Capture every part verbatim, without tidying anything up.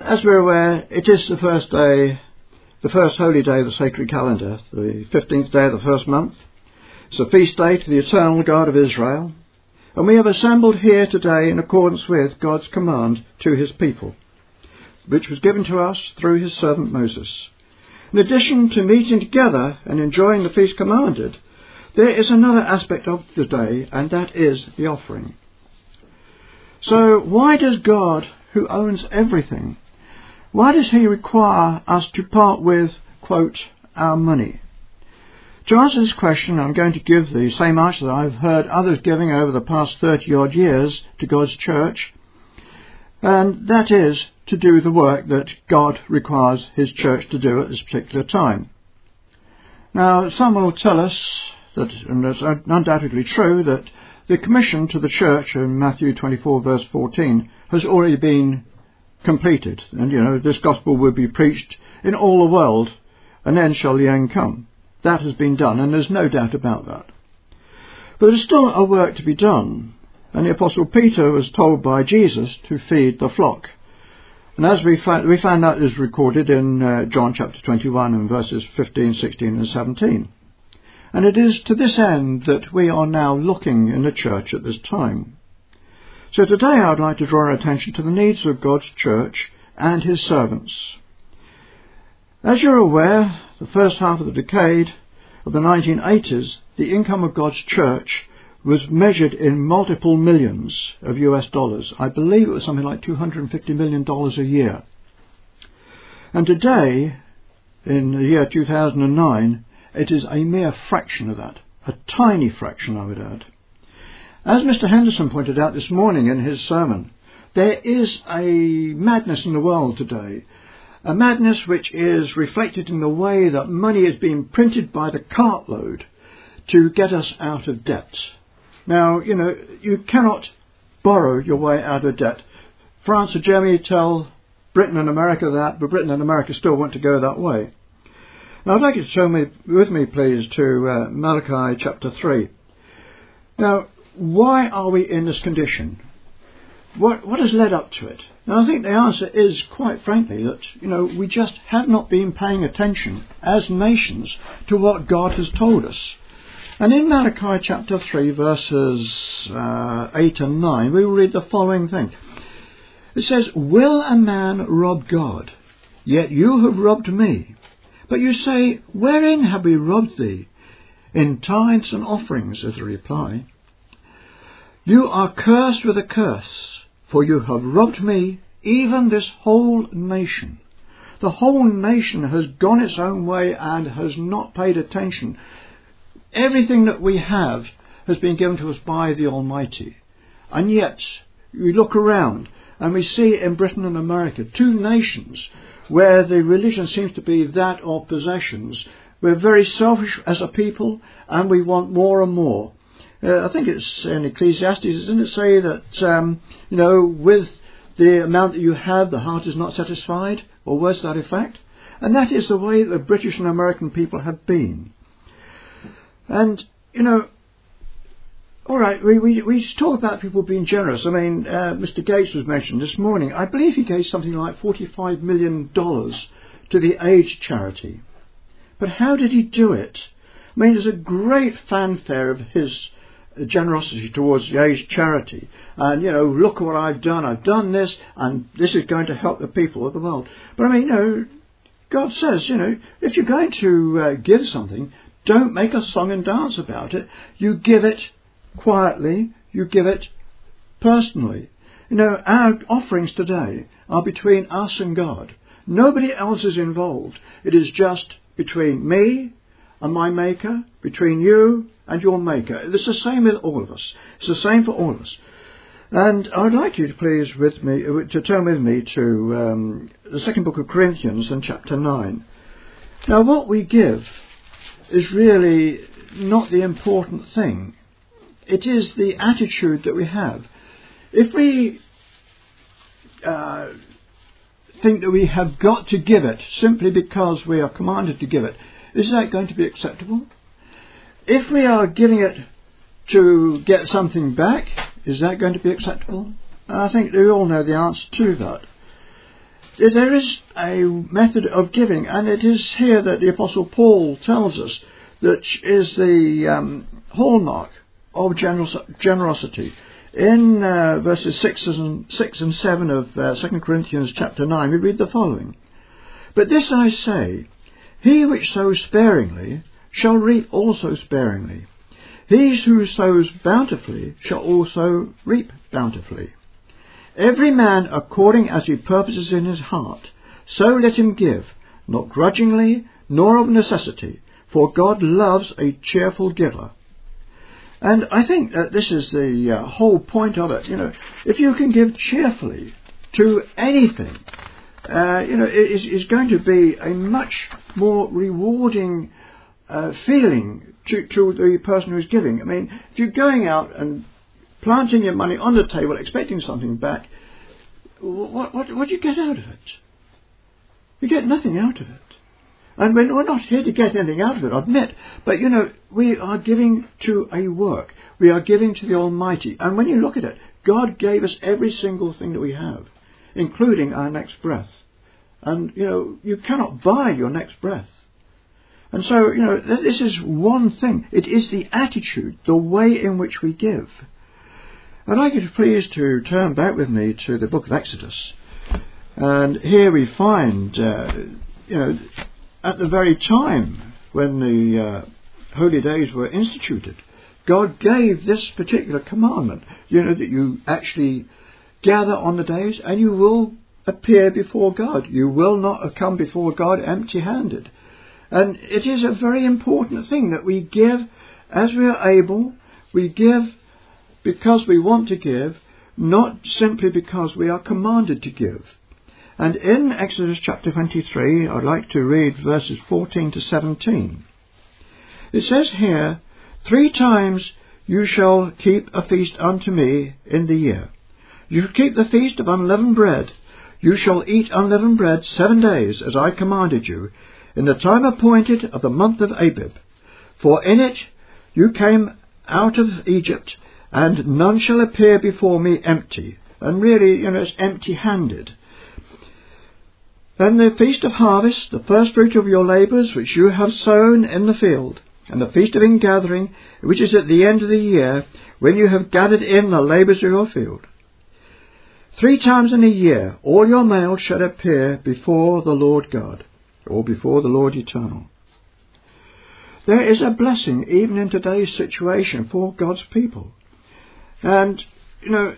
as we're aware, it is the first day, the first holy day of the sacred calendar, the fifteenth day of the first month. It's a feast day to the eternal God of Israel, and we have assembled here today in accordance with God's command to his people, which was given to us through his servant Moses. In addition to meeting together and enjoying the feast commanded, there is another aspect of the day, and that is the offering. So why does God, who owns everything, why does he require us to part with, quote, our money? To answer this question, I'm going to give the same answer that I've heard others giving over the past thirty-odd years to God's church, and that is to do the work that God requires his church to do at this particular time. Now, someone will tell us that, and it's undoubtedly true, that the commission to the church in Matthew twenty-four verse fourteen has already been completed, and you know, this gospel will be preached in all the world, and then shall the end come. That has been done, and there's no doubt about that. But there's still a work to be done, and the Apostle Peter was told by Jesus to feed the flock. And as we find, we find that is recorded in uh, John chapter twenty-one and verses fifteen, sixteen and seventeen. And it is to this end that we are now looking in the church at this time. So today I would like to draw our attention to the needs of God's church and his servants. As you're aware, the first half of the decade of the nineteen eighties, the income of God's church was measured in multiple millions of U S dollars. I believe it was something like two hundred fifty million dollars a year. And today, in the year two thousand nine, it is a mere fraction of that. A tiny fraction, I would add. As Mister Henderson pointed out this morning in his sermon, there is a madness in the world today. A madness which is reflected in the way that money is being printed by the cartload to get us out of debt. Now, you know, you cannot borrow your way out of debt. France and Germany tell Britain and America that, but Britain and America still want to go that way. Now, I'd like you to show me, with me, please, to uh, Malachi chapter three. Now, why are we in this condition? What, what has led up to it? Now, I think the answer is, quite frankly, that, you know, we just have not been paying attention as nations to what God has told us. And in Malachi chapter three, verses uh, eight and nine, we will read the following thing. It says, "Will a man rob God? Yet you have robbed me. But you say, wherein have we robbed thee? In tithes and offerings," is the reply. "You are cursed with a curse, for you have robbed me, even this whole nation." The whole nation has gone its own way and has not paid attention. Everything that we have has been given to us by the Almighty. And yet, we look around and we see in Britain and America two nations where the religion seems to be that of possessions. We're very selfish as a people, and we want more and more. Uh, I think it's in Ecclesiastes, doesn't it say that, um, you know, with the amount that you have, the heart is not satisfied, or words to that effect? And that is the way the British and American people have been. And, you know, all right, we, we, we talk about people being generous. I mean, uh, Mister Gates was mentioned this morning. I believe he gave something like forty-five million dollars to the AIDS charity. But how did he do it? I mean, there's a great fanfare of his generosity towards the AIDS charity. And, you know, look what I've done. I've done this, and this is going to help the people of the world. But, I mean, you know, God says, you know, if you're going to uh, give something, don't make a song and dance about it. You give it quietly, you give it personally. You know, our offerings today are between us and God. Nobody else is involved. It is just between me and my Maker, between you and your Maker. It's the same with all of us. It's the same for all of us. And I'd like you to please with me to turn with me to um, the second book of Corinthians and chapter nine. Now, what we give is really not the important thing. It is the attitude that we have. If we uh, think that we have got to give it simply because we are commanded to give it, is that going to be acceptable? If we are giving it to get something back, is that going to be acceptable? And I think we all know the answer to that. There is a method of giving, and it is here that the Apostle Paul tells us that is the um, hallmark of generos- generosity. In uh, verses six and, six and seven of uh, Second Corinthians chapter nine, we read the following. But this I say, he which sows sparingly shall reap also sparingly. He who sows bountifully shall also reap bountifully. Every man according as he purposes in his heart, so let him give, not grudgingly, nor of necessity, for God loves a cheerful giver. And I think that this is the uh, whole point of it. You know, if you can give cheerfully to anything, uh, you know, it is, is going to be a much more rewarding uh, feeling to, to the person who's giving. I mean, if you're going out and planting your money on the table, expecting something back, what, what, what do you get out of it? You get nothing out of it. And we're not here to get anything out of it, I admit. But, you know, we are giving to a work. We are giving to the Almighty. And when you look at it, God gave us every single thing that we have, including our next breath. And, you know, you cannot buy your next breath. And so, you know, this is one thing. It is the attitude, the way in which we give. I'd like you to please to turn back with me to the book of Exodus. And here we find, uh, you know, at the very time when the uh, holy days were instituted, God gave this particular commandment, you know, that you actually gather on the days and you will appear before God. You will not come before God empty-handed. And it is a very important thing that we give as we are able. We give because we want to give, not simply because we are commanded to give. And in Exodus chapter twenty-three, I'd like to read verses fourteen to seventeen. It says here, Three times you shall keep a feast unto me in the year. You shall keep the feast of unleavened bread. You shall eat unleavened bread seven days, as I commanded you, in the time appointed of the month of Abib. For in it you came out of Egypt, and none shall appear before me empty. And really, you know, it's empty-handed. And the feast of harvest, the first fruit of your labours, which you have sown in the field, and the feast of ingathering, which is at the end of the year, when you have gathered in the labours of your field. Three times in a year all your males shall appear before the Lord God, or before the Lord Eternal. There is a blessing even in today's situation for God's people. And, you know,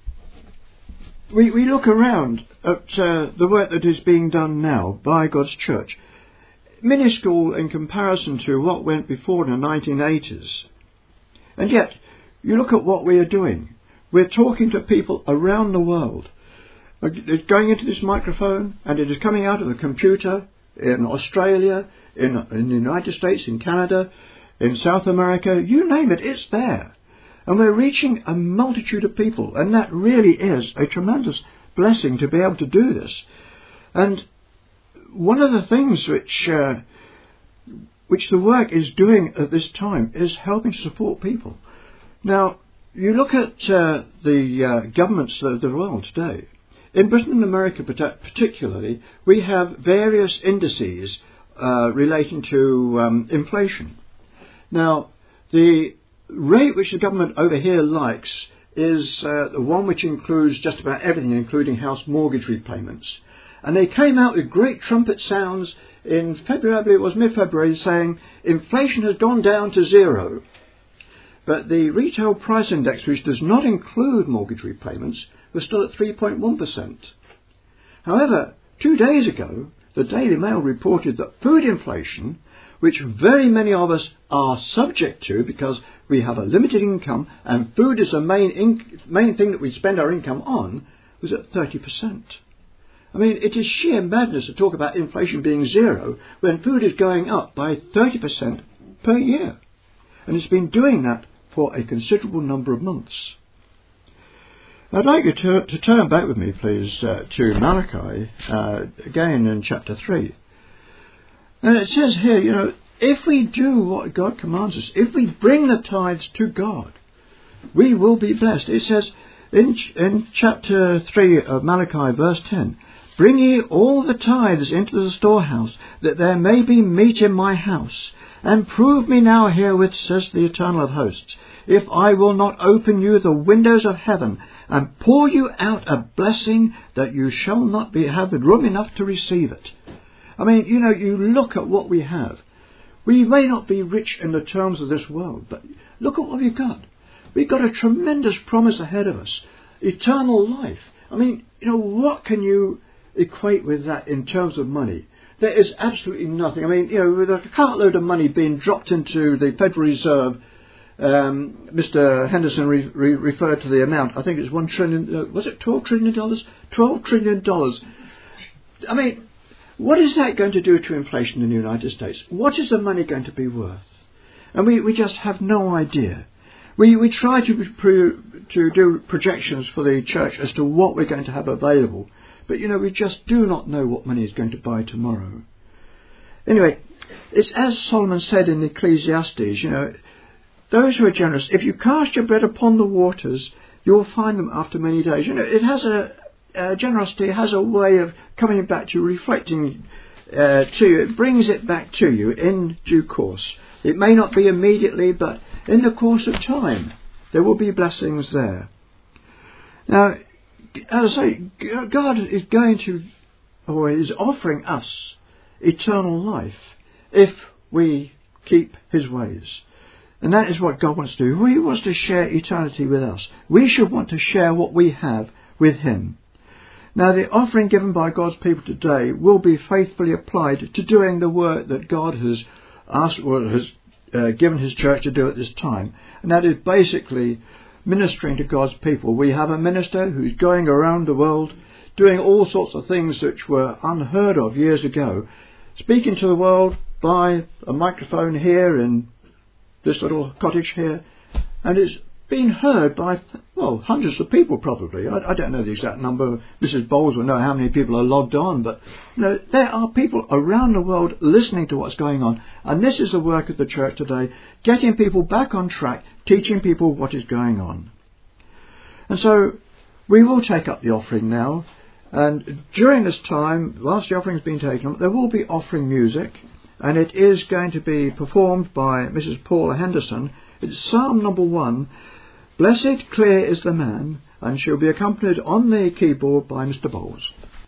we, we look around at uh, the work that is being done now by God's church, minuscule in comparison to what went before in the nineteen eighties. And yet, you look at what we are doing. We're talking to people around the world. It's going into this microphone, and it is coming out of a computer in Australia, in, in the United States, in Canada, in South America, you name it, it's there. And we're reaching a multitude of people, and that really is a tremendous blessing to be able to do this. And one of the things which uh, which the work is doing at this time is helping to support people. Now, you look at uh, the uh, governments of the world today. In Britain and America particularly, we have various indices uh, relating to um, inflation. Now, the rate which the government over here likes is uh, the one which includes just about everything, including house mortgage repayments. And they came out with great trumpet sounds in February, I believe it was mid-February, saying inflation has gone down to zero. But the retail price index, which does not include mortgage repayments, was still at three point one percent. However, two days ago, the Daily Mail reported that food inflation, which very many of us are subject to because we have a limited income and food is the main, in- main thing that we spend our income on, was at thirty percent. I mean, it is sheer madness to talk about inflation being zero when food is going up by thirty percent per year. And it's been doing that for a considerable number of months. I'd like you to, to turn back with me, please, uh, to Malachi, uh, again in chapter three. And it says here, you know, if we do what God commands us, if we bring the tithes to God, we will be blessed. It says in, in chapter three of Malachi, verse ten, Bring ye all the tithes into the storehouse, that there may be meat in my house. And prove me now herewith, says the Eternal of hosts, if I will not open you the windows of heaven, and pour you out a blessing that you shall not be have room enough to receive it. I mean, you know, you look at what we have. We may not be rich in the terms of this world, but look at what we've got. We've got a tremendous promise ahead of us. Eternal life. I mean, you know, what can you equate with that in terms of money? There is absolutely nothing. I mean, you know, with a cartload of money being dropped into the Federal Reserve, um, Mister Henderson re- re- referred to the amount. I think it's one trillion. Uh, was it twelve trillion dollars? Twelve trillion dollars. I mean, what is that going to do to inflation in the United States? What is the money going to be worth? And we, we just have no idea. We we try to pro- to do projections for the church as to what we're going to have available. But, you know, we just do not know what money is going to buy tomorrow. Anyway, it's as Solomon said in Ecclesiastes, you know, those who are generous, if you cast your bread upon the waters, you will find them after many days. You know, it has a, uh, generosity has a way of coming back to you, reflecting uh, to you. It brings it back to you in due course. It may not be immediately, but in the course of time, there will be blessings there. Now, as I say, God is going to, or is offering us eternal life if we keep his ways. And that is what God wants to do. He wants to share eternity with us. We should want to share what we have with him. Now, the offering given by God's people today will be faithfully applied to doing the work that God has asked or has uh, given his church to do at this time. And that is basically ministering to God's people. We have a minister who's going around the world doing all sorts of things which were unheard of years ago, speaking to the world by a microphone here in this little cottage here, and it's been heard by, well, hundreds of people probably. I, I don't know the exact number. Missus Bowles will know how many people are logged on, but you know, there are people around the world listening to what's going on, and this is the work of the church today, getting people back on track, teaching people what is going on. And so we will take up the offering now, and during this time, whilst the offering is being taken up, there will be offering music, and it is going to be performed by Missus Paula Henderson. It's Psalm number one, Blessed Clear is the Man, and she'll be accompanied on the keyboard by Mister Bowles.